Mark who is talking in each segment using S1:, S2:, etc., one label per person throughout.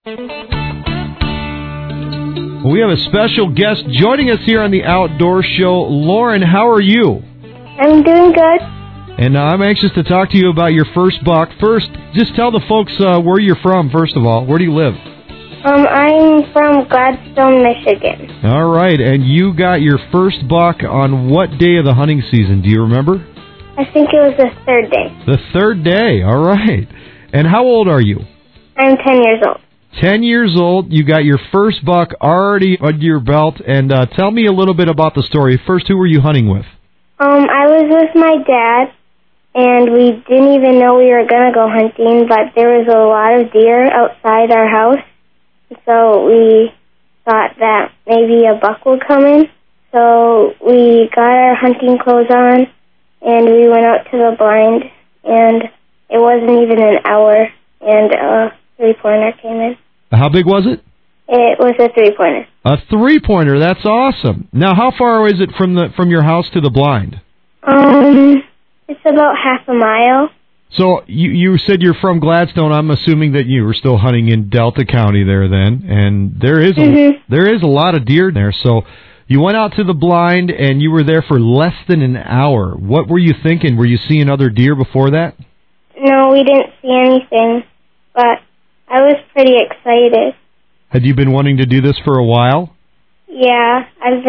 S1: We have a special guest joining us here on the Outdoor Show. Lauren, how are you?
S2: I'm doing good.
S1: And I'm anxious to talk to you about your first buck. First, just tell the folks where you're from, first of all. Where do you live?
S2: I'm from Gladstone, Michigan.
S1: All right, and you got your first buck on what day of the hunting season? Do you remember?
S2: I think it was the third day.
S1: The third day, all right. And how old are you?
S2: I'm 10 years old.
S1: 10 years old, you got your first buck already under your belt, and tell me a little bit about the story. First, who were you hunting with?
S2: I was with my dad, and we didn't even know we were going to go hunting, but there was a lot of deer outside our house, so we thought that maybe a buck would come in. So we got our hunting clothes on, and we went out to the blind, and it wasn't even an hour, and a three-pointer came in.
S1: How big was it?
S2: It was a three-pointer.
S1: A three-pointer, that's awesome. Now, how far is it from your house to the blind?
S2: It's about half a mile.
S1: So you said you're from Gladstone. I'm assuming that you were still hunting in Delta County there then, and there is a lot of deer there. So you went out to the blind, and you were there for less than an hour. What were you thinking? Were you seeing other deer before that?
S2: No, we didn't see anything, but I was pretty excited.
S1: Had you been wanting to do this for a while?
S2: Yeah,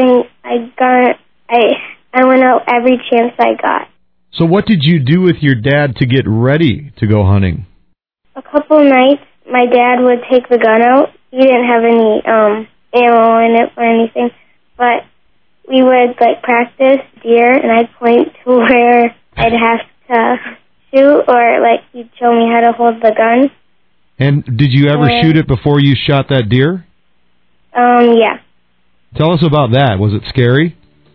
S2: I went out every chance I got.
S1: So what did you do with your dad to get ready to go hunting?
S2: A couple nights, my dad would take the gun out. He didn't have any ammo in it or anything, but we would practice deer, and I'd point to where I'd have to shoot, or he'd show me how to hold the gun.
S1: And did you ever shoot it before you shot that deer?
S2: Yeah.
S1: Tell us about that. Was it scary?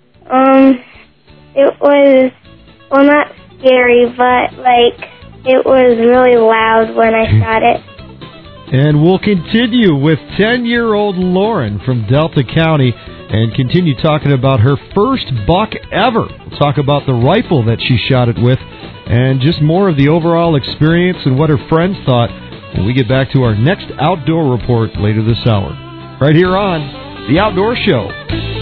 S2: It was, well, not scary, but, it was really loud when I shot it.
S1: And we'll continue with 10-year-old Lauren from Delta County and continue talking about her first buck ever. We'll talk about the rifle that she shot it with and just more of the overall experience and what her friends thought when we get back to our next outdoor report later this hour. Right here on The Outdoor Show.